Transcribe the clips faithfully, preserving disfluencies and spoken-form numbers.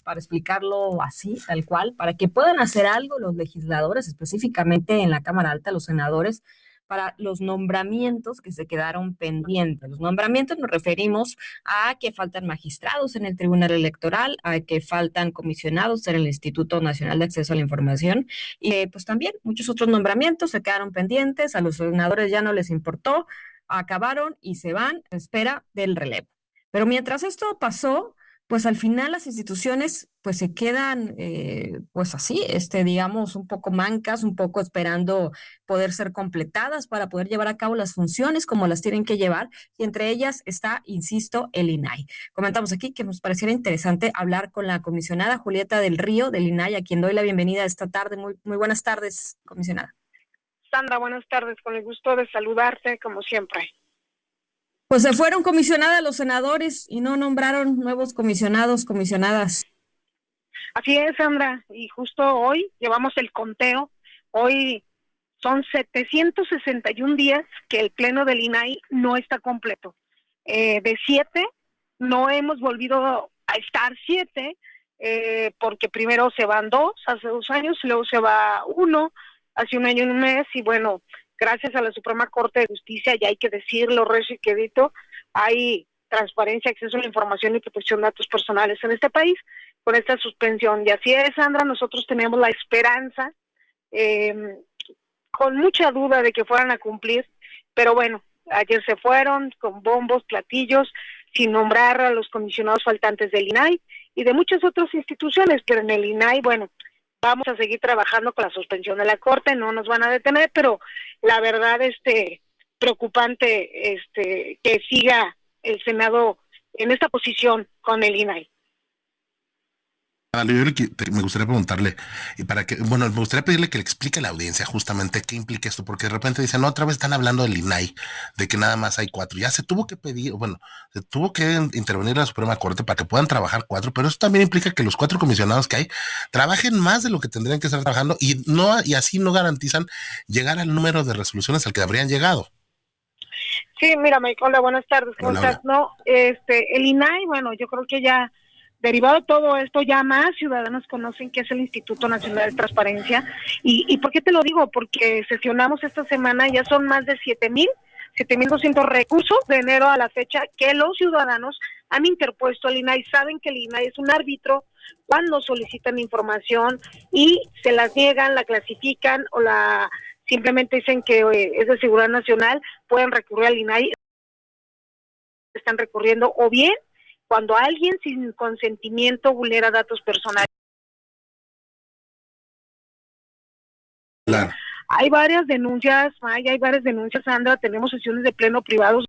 para explicarlo así, tal cual, para que puedan hacer algo los legisladores, específicamente en la Cámara Alta, los senadores, para los nombramientos que se quedaron pendientes. Los nombramientos nos referimos a que faltan magistrados en el Tribunal Electoral, a que faltan comisionados en el Instituto Nacional de Acceso a la Información y eh, pues también muchos otros nombramientos se quedaron pendientes, a los senadores ya no les importó, acabaron y se van a espera del relevo. Pero mientras esto pasó, pues al final las instituciones pues se quedan eh, pues así, este, digamos, un poco mancas, un poco esperando poder ser completadas para poder llevar a cabo las funciones como las tienen que llevar, y entre ellas está, insisto, el I N A I. Comentamos aquí que nos pareciera interesante hablar con la comisionada Julieta del Río del I N A I, a quien doy la bienvenida esta tarde. Muy, muy buenas tardes, comisionada. Sandra, buenas tardes, con el gusto de saludarte como siempre. Pues se fueron comisionadas los senadores y no nombraron nuevos comisionados, comisionadas. Así es, Sandra, y justo hoy llevamos el conteo. Hoy son setecientos sesenta y un días que el pleno del I N A I no está completo. Eh, de siete, no hemos volvido a estar siete, eh, porque primero se van dos, hace dos años, luego se va uno, hace un año y un mes, y bueno, gracias a la Suprema Corte de Justicia, ya hay que decirlo, recio y quedito, hay transparencia, acceso a la información y protección de datos personales en este país, con esta suspensión. Y así es, Sandra, nosotros tenemos la esperanza, eh, con mucha duda de que fueran a cumplir, pero bueno, ayer se fueron con bombos, platillos, sin nombrar a los comisionados faltantes del I N A I y de muchas otras instituciones, pero en el I N A I, bueno, vamos a seguir trabajando con la suspensión de la Corte, no nos van a detener, pero la verdad, este, preocupante, este, que siga el Senado en esta posición con el I N A I. Ah, yo le qui- te- me gustaría preguntarle, y para que, bueno, me gustaría pedirle que le explique a la audiencia justamente qué implica esto, porque de repente dicen, no, otra vez están hablando del I N A I, de que nada más hay cuatro. Ya se tuvo que pedir, bueno, se tuvo que intervenir la Suprema Corte para que puedan trabajar cuatro, pero eso también implica que los cuatro comisionados que hay trabajen más de lo que tendrían que estar trabajando y no, y así no garantizan llegar al número de resoluciones al que habrían llegado. Sí, mira, Mike, hola, buenas tardes, ¿cómo Hola, estás? hola. No, este, el I N A I, bueno, yo creo que ya, derivado de todo esto, ya más ciudadanos conocen que es el Instituto Nacional de Transparencia. ¿Y, y por qué te lo digo? Porque sesionamos esta semana, ya son más de siete mil, siete mil doscientos recursos de enero a la fecha que los ciudadanos han interpuesto al I N A I. Saben que el I N A I es un árbitro cuando solicitan información y se las niegan, la clasifican o la simplemente dicen que eh, es de seguridad nacional, pueden recurrir al I N A I, están recurriendo, o bien cuando alguien sin consentimiento vulnera datos personales. Claro. Hay varias denuncias, hay, hay varias denuncias, Sandra, tenemos sesiones de pleno privados,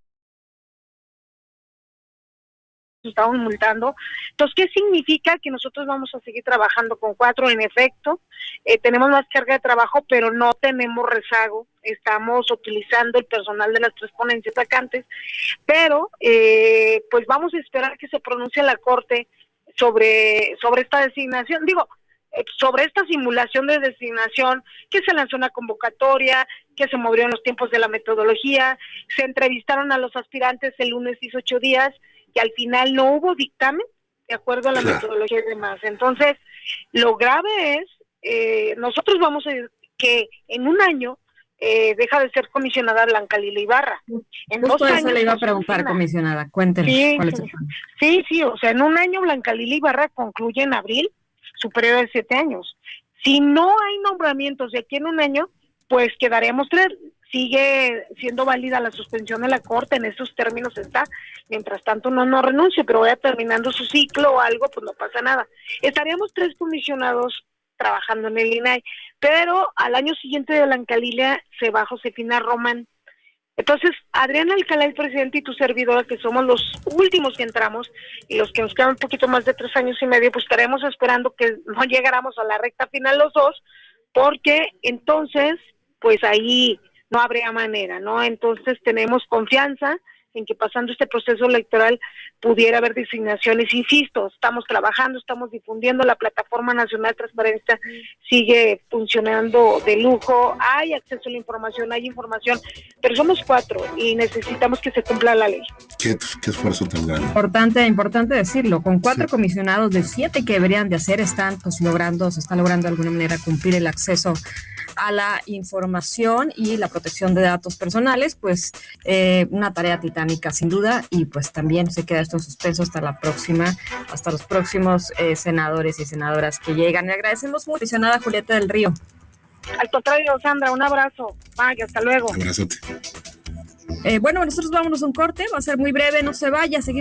estamos multando. Entonces, ¿qué significa? Que nosotros vamos a seguir trabajando con cuatro, en efecto, eh, tenemos más carga de trabajo, pero no tenemos rezago, estamos utilizando el personal de las tres ponencias vacantes, pero eh, pues vamos a esperar que se pronuncie la Corte sobre, sobre esta designación, digo, eh, sobre esta simulación de designación, que se lanzó una convocatoria, que se movieron los tiempos de la metodología, se entrevistaron a los aspirantes el lunes dieciocho días, que al final no hubo dictamen de acuerdo a la Claro. metodología y demás. Entonces, lo grave es, eh, nosotros vamos a que en un año eh, deja de ser comisionada Blanca Lila Ibarra. En dos Justo eso años le iba a preguntar, Josefina. comisionada. Cuéntenos, Sí, ¿cuál es sí, el plan? sí, sí, o sea, en un año Blanca Lila Ibarra concluye en abril su periodo de siete años. Si no hay nombramientos de aquí en un año, pues quedaremos tres. Sigue siendo válida la suspensión de la Corte, en esos términos está. Mientras tanto, no, no renuncie, pero vaya terminando su ciclo o algo, pues no pasa nada. Estaríamos tres comisionados trabajando en el I N A I, pero al año siguiente de Blanca Lila se va Josefina Román. Entonces, Adriana Alcalá, el presidente, y tu servidora, que somos los últimos que entramos y los que nos quedan un poquito más de tres años y medio, pues estaremos esperando que no llegáramos a la recta final los dos, porque entonces, pues ahí no habría manera, ¿no? Entonces tenemos confianza, en que pasando este proceso electoral pudiera haber designaciones. Insisto, estamos trabajando, estamos difundiendo, la Plataforma Nacional Transparencia sigue funcionando de lujo, hay acceso a la información, hay información, pero somos cuatro y necesitamos que se cumpla la ley. Qué, qué esfuerzo tan grande. Importante, importante decirlo, con cuatro sí. comisionados de siete que deberían de hacer, están pues logrando, se está logrando de alguna manera cumplir el acceso a la información y la protección de datos personales, pues eh, una tarea titánica sin duda, y pues también se queda esto en suspenso hasta la próxima, hasta los próximos eh, senadores y senadoras que llegan. Le agradecemos mucho, comisionada Julieta del Río. Al contrario, Sandra, un abrazo. Vaya, hasta luego. Un abrazote. Eh, bueno, nosotros vámonos a un corte, va a ser muy breve, no se vaya, seguimos.